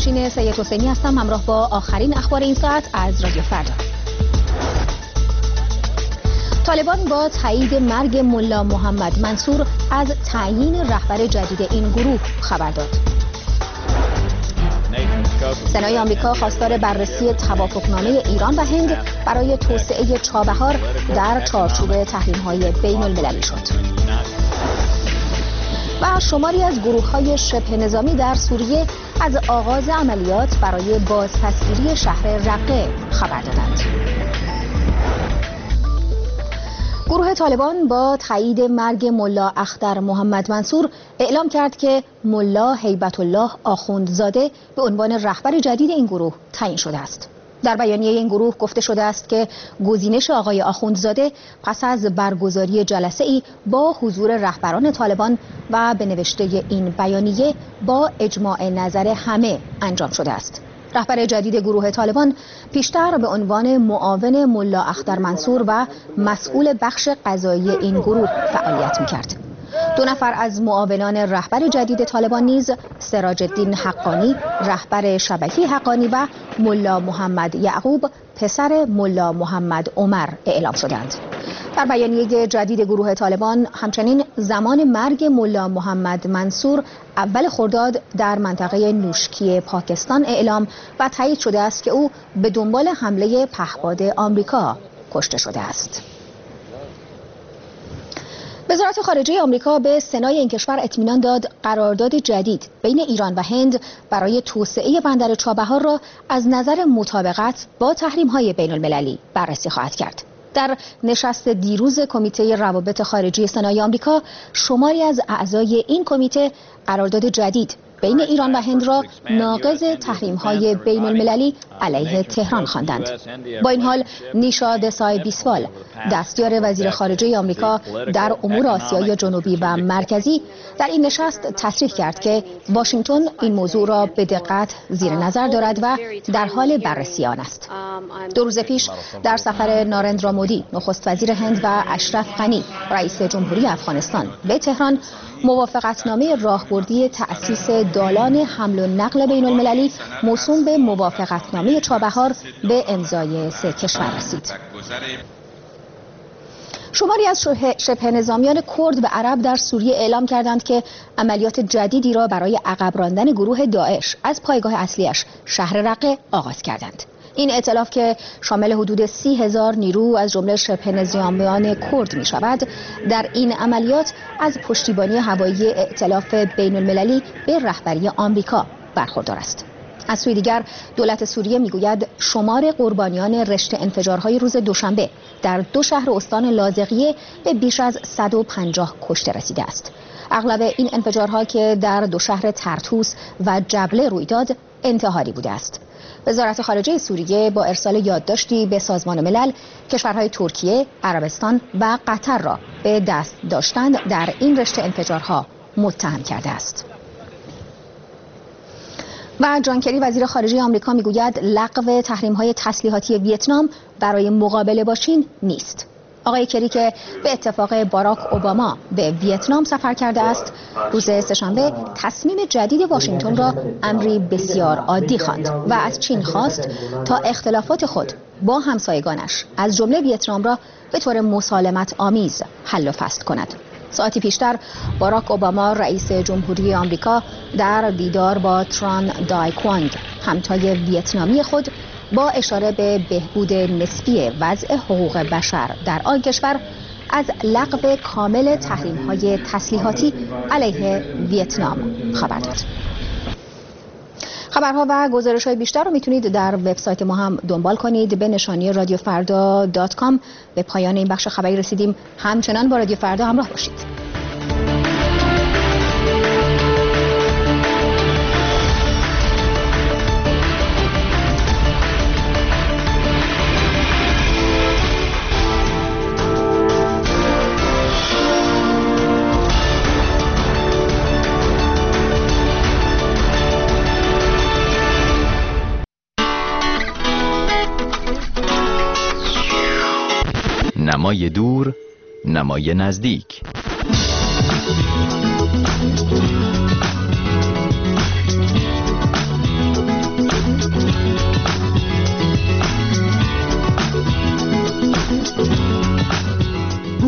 نوشین سید حسینی هستم، همراه با آخرین اخبار این ساعت از رادیو فردا. طالبان با تایید مرگ ملا محمد منصور از تعیین رهبر جدید این گروه خبر داد. سنای آمریکا خواستار بررسی توافقنامه ایران و هند برای توسعه چابهار در چارچوب تحریم‌های بین‌المللی شد. و شماری از گروه‌های شبه نظامی در سوریه از آغاز عملیات برای بازپسگیری شهر رقه خبر دادند. گروه طالبان با تایید مرگ ملا اختر محمد منصور اعلام کرد که ملا هیبت الله آخوندزاده به عنوان رهبر جدید این گروه تعیین شده است. در بیانیه این گروه گفته شده است که گزینش آقای آخوندزاده پس از برگزاری جلسه‌ای با حضور رهبران طالبان و به نوشته این بیانیه با اجماع نظر همه انجام شده است. رهبر جدید گروه طالبان پیشتر به عنوان معاون ملا اختر منصور و مسئول بخش قضایی این گروه فعالیت می‌کرد. 2 نفر از معاونان رهبر جدید طالبان نیز سراج الدین حقانی رهبر شبکه حقانی و ملا محمد یعقوب پسر ملا محمد عمر اعلام شدند. در بیانیه جدید گروه طالبان همچنین زمان مرگ ملا محمد منصور اول خرداد در منطقه نوشکی پاکستان اعلام و تایید شده است که او به دنبال حمله پهپاد آمریکا کشته شده است. وزارت خارجه آمریکا به سنای این کشور اطمینان داد قرارداد جدید بین ایران و هند برای توسعه بندر چابهار را از نظر مطابقت با تحریم‌های بین‌المللی بررسی خواهد کرد. در نشست دیروز کمیته روابط خارجی سنای آمریکا، شماری از اعضای این کمیته قرارداد جدید بین ایران و هند را ناقض تحریم‌های بین‌المللی علیه تهران خواندند. با این حال نیشا دسای بیسوال، دستیار وزیر خارجه آمریکا در امور آسیای جنوبی و مرکزی، در این نشست تصریح کرد که واشنگتن این موضوع را به دقت زیر نظر دارد و در حال بررسی آن است. 2 روز پیش در سفر نارندرا مودی، نخست وزیر هند و اشرف غنی، رئیس جمهوری افغانستان به تهران، موافقتنامه راهبردی تأسیس دالان حمل و نقل بین المللی موسوم به موافقتنامه چابهار به امضای 3 کشور رسید. شماری از شبه نظامیان کرد و عرب در سوریه اعلام کردند که عملیات جدیدی را برای عقب راندن گروه داعش از پایگاه اصلیش شهر رقه آغاز کردند. این ائتلاف که شامل حدود 30,000 نیرو از جمله شبه نظامیان کرد می شود، در این عملیات از پشتیبانی هوایی ائتلاف بین المللی به رهبری آمریکا برخوردار است. از سوی دیگر دولت سوریه میگوید شمار قربانیان رشته انفجارهای روز دوشنبه در 2 شهر استان لاذقیه به بیش از 150 کشته رسیده است. اغلب این انفجارها که در 2 شهر طرطوس و جبله روی داد انتحاری بوده است. وزارت خارجه سوریه با ارسال یادداشتی به سازمان ملل کشورهای ترکیه، عربستان و قطر را به دست داشتن در این رشته انفجارها متهم کرده است. و جان کری وزیر خارجه آمریکا میگوید لغو تحریم‌های تسلیحاتی ویتنام برای مقابله با چین نیست. آقای کری که به اتفاق باراک اوباما به ویتنام سفر کرده است، روز سه‌شنبه تصمیم جدید واشنگتن را امری بسیار عادی خواند و از چین خواست تا اختلافات خود با همسایگانش از جمله ویتنام را به طور مسالمت آمیز حل و فصل کند. ساعتی پیشتر باراک اوباما رئیس جمهوری آمریکا در دیدار با تران دای کوانگ همتای ویتنامی خود با اشاره به بهبود نسبی وضع حقوق بشر در آن کشور از لغو کامل تحریم‌های تسلیحاتی علیه ویتنام خبر داد. خبرها و گزارش‌های بیشتر رو میتونید در وبسایت ما هم دنبال کنید به نشانی رادیوفردا.com. به پایان این بخش خبری رسیدیم. همچنان با رادیو فردا همراه باشید. نمای دور، نمای نزدیک.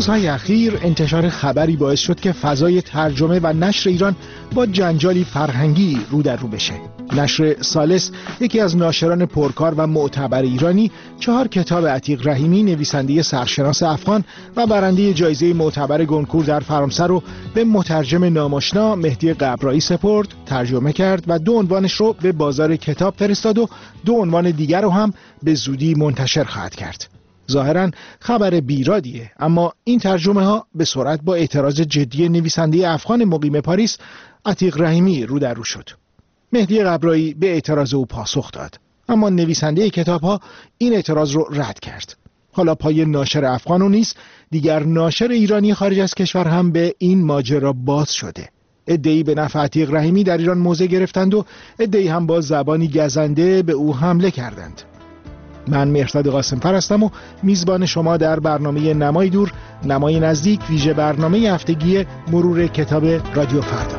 روزهای اخیر انتشار خبری باعث شد که فضای ترجمه و نشر ایران با جنجالی فرهنگی رو در رو بشه. نشر سالس، یکی از ناشران پرکار و معتبر ایرانی، 4 کتاب عتیق رحیمی، نویسنده سرشناس افغان و برنده جایزه معتبر گونکور در فرانسه رو به مترجم ناماشنا مهدی قبرایی سپرد، ترجمه کرد و 2 عنوانش رو به بازار کتاب فرستاد و 2 عنوان دیگر رو هم به زودی منتشر خواهد کرد. ظاهراً خبر بیرادیه، اما این ترجمه ها به سرعت با اعتراض جدی نویسنده افغان مقیم پاریس عتیق رحیمی رو در رو شد. مهدی قبرایی به اعتراض او پاسخ داد، اما نویسنده کتاب ها این اعتراض رو رد کرد. حالا پای ناشر افغان و نیز دیگر ناشر ایرانی خارج از کشور هم به این ماجرا باز شده. عده‌ای به نفع عتیق رحیمی در ایران موضع گرفتند و عده‌ای هم با زبانی گزنده به او حمله کردند. من مهرداد قاسم‌فر هستم و میزبان شما در برنامه نمای دور، نمای نزدیک، ویژه برنامه هفتگی مرور کتاب رادیو فردا.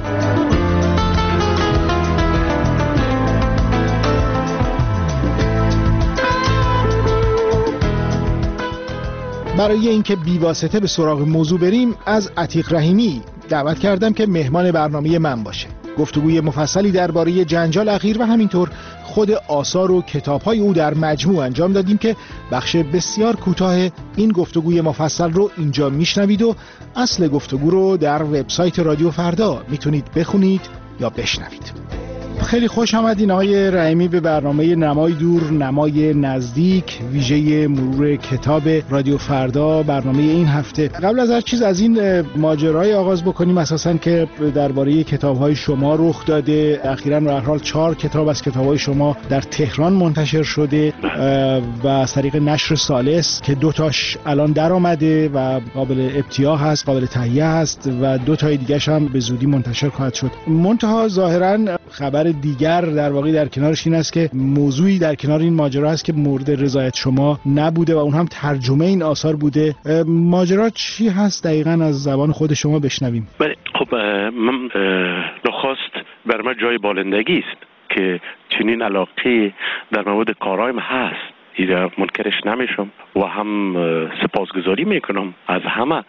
برای اینکه بیواسطه به سراغ موضوع بریم، از عتیق رحیمی دعوت کردم که مهمان برنامه من باشه. گفتگوی مفصلی درباره جنجال اخیر و همینطور خود آثار و کتاب‌های او در مجموع انجام دادیم که بخش بسیار کوتاه این گفتگوی مفصل رو اینجا میشنوید و اصل گفتگو رو در وبسایت رادیو فردا میتونید بخونید یا بشنوید. خیلی خوش آمدین آقای رحیمی به برنامه نمای دور، نمای نزدیک، ویژه مرور کتاب رادیو فردا، برنامه این هفته. قبل از هر چیز از این ماجرای آغاز بکنیم اساساً که درباره کتاب‌های شما رخ داده. اخیراً به هر حال 4 کتاب از کتاب‌های شما در تهران منتشر شده و از طریق نشر سالس که 2 تاش الان در آمده و قابل ابتیاع هست، قابل تهیه هست و 2 تای دیگه‌ش هم به زودی منتشر خواهد شد. منتها ظاهراً خبر دیگر در واقع در کنارش این است که موضوعی در کنار این ماجرا است که مورد رضایت شما نبوده و اون هم ترجمه این آثار بوده. ماجرا چی هست دقیقاً از زبان خود شما بشنویم؟ بله، خب من نخواست بر من جای بالندگی است که چنین علاقه در مورد کارایم هست، ایده منکرش نمیشم و هم سپاسگزاری میکنم از همه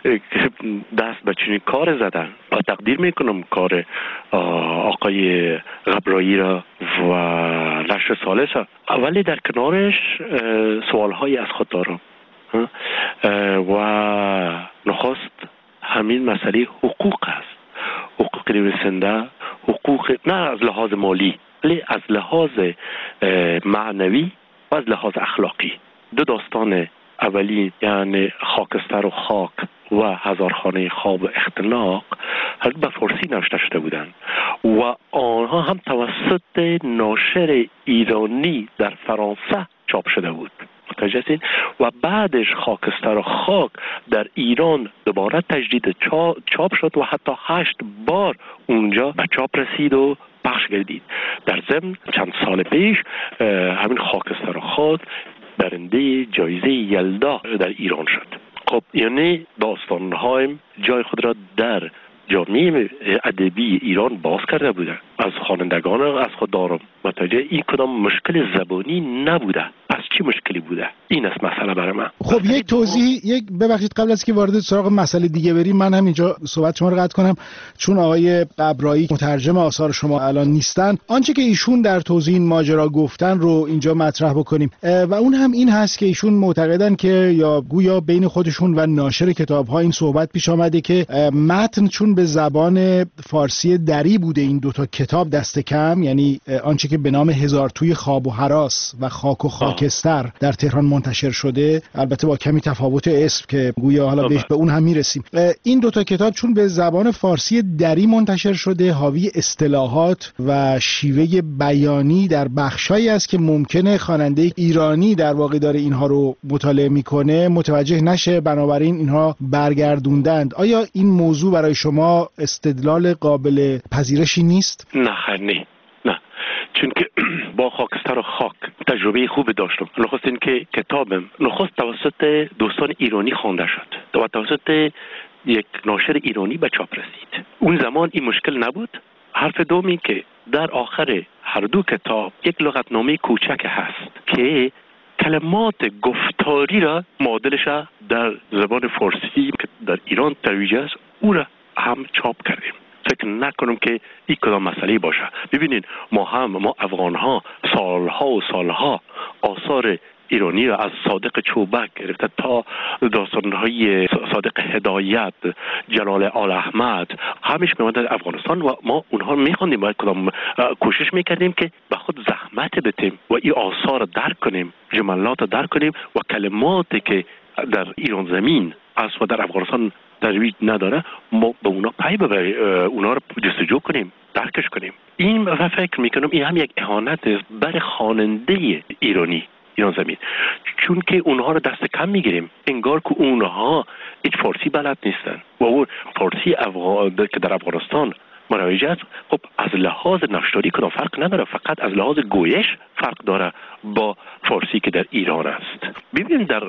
دست به چنین کار زدن و تقدیر میکنم کار آقای قبرایی را و نشر سالس را. ولی در کنارش سوالهایی از خود دارم و نخواست همین مسئله حقوق است. حقوق نویسنده، حقوق نه از لحاظ مالی ولی از لحاظ معنوی و از لحاظ اخلاقی. 2 داستان اولی یعنی خاکستر و خاک و هزارخانه خواب و اختلاق هر به فارسی نوشته شده بودند و آنها هم توسط ناشر ایرانی در فرانسه چاپ شده بود. متوجه و بعدش خاکستر و خاک در ایران دوباره تجدید چاپ شد و حتی 8 بار اونجا به چاپ رسید و پخش گردید. در ضمن چند سال پیش همین خاکستر و خاک برنده جایزه یلدا در ایران شد. خب یعنی داستان‌های جای خود را در جامعه ادبی ایران باز کرده بودن. از خوانندگان از خود دارم متوجه این کدام مشکل زبانی نبوده. پس چی مشکلی بوده؟ این است مسئله برای من. خب یک توضیح، ببخشید قبل از که وارد سراغ مسئله دیگه بریم، من هم اینجا صحبت شما رو قطع کنم چون آقای قبرایی مترجم آثار شما الان نیستن. آنچه که ایشون در توضیح این ماجرا گفتن رو اینجا مطرح بکنیم و اون هم این هست که ایشون معتقدن که یا گویا بین خودشون و ناشر کتاب‌ها این صحبت پیش آمده که متن چون به زبان فارسی دری بوده این 2 تا کتاب دست کم، یعنی آنچه که به نام هزار توی خواب و هراس و خاک و خاکستر در تهران منتشر شده، البته با کمی تفاوت اسم که گویا حالا به اون هم میرسیم. این 2 تا کتاب چون به زبان فارسی دری منتشر شده، حاوی اصطلاحات و شیوه بیانی در بخشایی است که ممکنه خواننده ایرانی در واقع داره اینها رو مطالعه میکنه متوجه نشه، بنابراین اینها برگردوندند. آیا این موضوع برای شما استدلال قابل پذیرشی نیست؟ نه چون که با خاکستر و خاک تجربه خوب داشتم. نخست این که کتابم نخست توسط دوستان ایرانی خوانده شد و توسط یک ناشر ایرانی به چاپ رسید. اون زمان این مشکل نبود. حرف دومی که در آخر هر 2 کتاب یک لغتنامه کوچک هست که کلمات گفتاری را معادلش در زبان فارسی که در ایران ترویج است او را هم چاپ کردیم. فکر نکنم که این کدام مسئله باشه. ببینید ما افغان ها سالها و سالها آثار ایرانی را از صادق چوبک گرفته تا داستان‌های صادق هدایت، جلال آل احمد همیشه می‌آمد در افغانستان و ما اونها می‌خواندیم و کدام کوشش می‌کردیم که به خود زحمت بتیم و این آثار را درک کنیم، جملات را درک کنیم و کلماتی که در ایران زمین است و در افغانستان ترویج نداره ما به اونا پی ببریم، اونا رو جستجو کنیم، درکش کنیم. این فکر میکنم این هم یک اهانت است بر خواننده ایران زمین، چون که اونها رو دست کم میگیریم، انگار که اونها هیچ فارسی بلد نیستن و اون فارسی که در افغانستان مروج است خب از لحاظ نشتاری کدام فرق نداره، فقط از لحاظ گویش فرق داره با فارسی که در ایران است. ببین در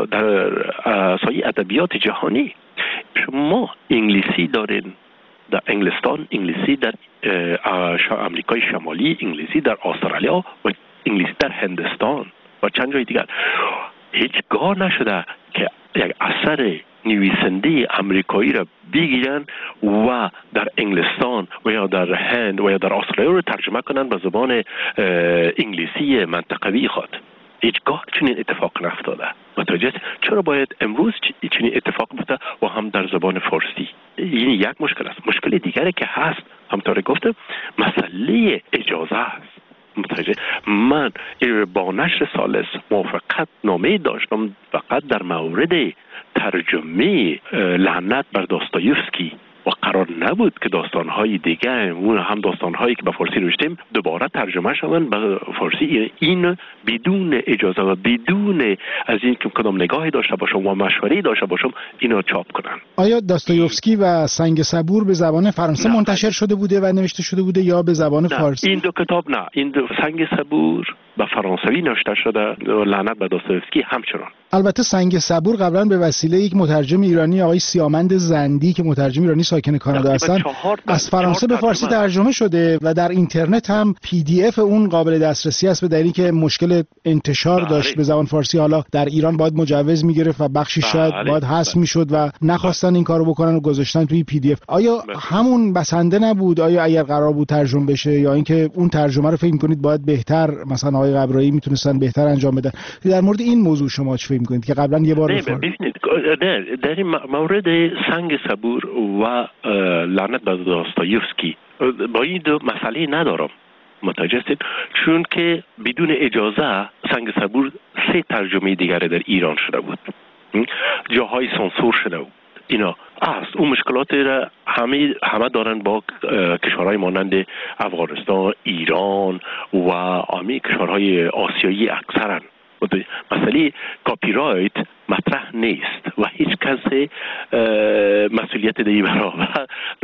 سایه ادبیات جهانی شما انگلیسی دارین در انگلستان، انگلیسی در امریکای شمالی، انگلیسی در استرالیا و انگلیسی در هندستان و چند جای دیگر. هیچگاه نشده که یک اثر نویسنده امریکایی را بگیرن و در انگلستان و یا در هند و یا در استرالیا رو ترجمه کنن به زبان انگلیسی منطقوی خود. هیچگاه چنین اتفاق نفتاده. متوجه؟ چرا باید امروز چنین اتفاق بیفته و هم در زبان فارسی؟ این یک مشکل است. مشکل دیگری که هست همطور گفتم مسئله اجازه است. متوجه؟ من با نشر ثالث موافقت نامه داشتم فقط در مورد ترجمه لعنت بر داستایوفسکی و قرار نبود که داستان‌های دیگه اون هم داستان‌هایی که به فارسی نوشتیم دوباره ترجمه شوند به فارسی. این بدون اجازه و بدون از این که کدام نگاهی داشته باشم و مشوره‌ای داشته باشم اینو چاپ کنن. آیا داستایوفسکی و سنگ صبور به زبان فرانسه منتشر شده بوده و نوشته شده بوده یا به زبان فارسی؟ این دو کتاب نه، این سنگ صبور به فرانسوی نوشته شده و لعنت به داستایوفسکی همچنان. البته سنگ صبور قبلا به وسیله یک مترجم ایرانی آقای سیامند زندی که مترجم ایرانی ساکن کانادا هستن از فرانسه به فارسی ترجمه شده و در اینترنت هم PDF اون قابل دسترسی است به دلیلی که مشکل انتشار داشت به زبان فارسی. حالا در ایران باید مجوز میگرفت و بخشی شاید باید حذف میشد و نخواستن این کارو بکنن و گذاشتن توی PDF. آیا همون بسنده نبود؟ آیا اگر قرار بود ترجمه بشه یا اینکه اون ترجمه رو فکر می‌کنید باید بهتر مثلا آقای قبرایی میتونستن بهتر انجام بدن؟ در مورد این موضوع شما چه فکر می‌کنید که قبلا یه بار در این مورد سنگ صبور و لعنت بر داستایوفسکی با این دو مسئله ندارم. متوجه هستید؟ چون که بدون اجازه سنگ صبور 3 ترجمه دیگر در ایران شده بود، جاهای سانسور شده بود. اینا است اون مشکلات را همه دارن با کشورهای مانند افغانستان، ایران و همه کشورهای آسیایی اکثرا. مسئله کاپی رایت مطرح نیست و هیچ کس مسئولیت در این برابر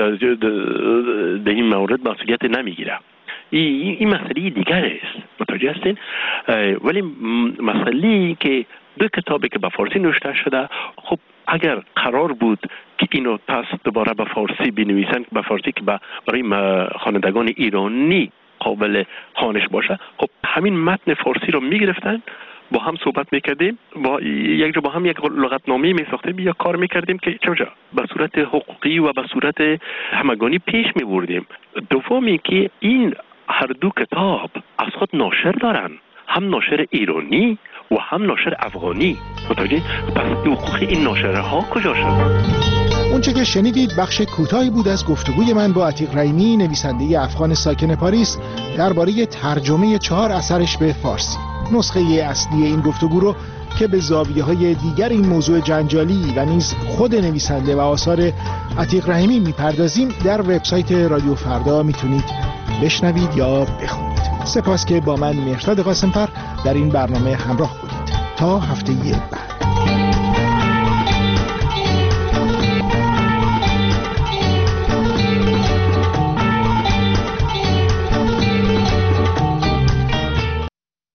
در این مورد مسئولیت نمیگیره. این مسئله دیگر است. متوجه هستین؟ ولی مسئله که دو کتابی که به فارسی نوشته شده، خب اگر قرار بود که اینو پس دوباره به فارسی بنویسن، به فارسی که برای خوانندگان ایرانی قابل خوانش باشه، خب همین متن فارسی رو میگرفتن، با هم صحبت میکردیم، با یک جا با هم یک لغتنامه میساختیم یا کار میکردیم که چه به صورت حقوقی و به صورت همگانی پیش میبردیم. دومی که این هر دو کتاب از خود ناشر دارن، هم ناشر ایرانی و هم ناشر افغانی. متوجه؟ پس حقوق این ناشرها کجا شد؟ اونچه که شنیدید بخش کوتاهی بود از گفتگوی من با عتیق رحیمی، نویسنده افغان ساکن پاریس، درباره ترجمه 4 اثرش به فارسی. نسخه اصلی این گفتگو رو که به زاویه‌های دیگر این موضوع جنجالی و نیز خود نویسنده و آثار عتیق رحیمی میپردازیم در وبسایت رادیو فردا میتونید بشنوید یا بخونید. سپاس که با من مهرداد قاسم‌فر در این برنامه همراه بودید. تا هفته بعد.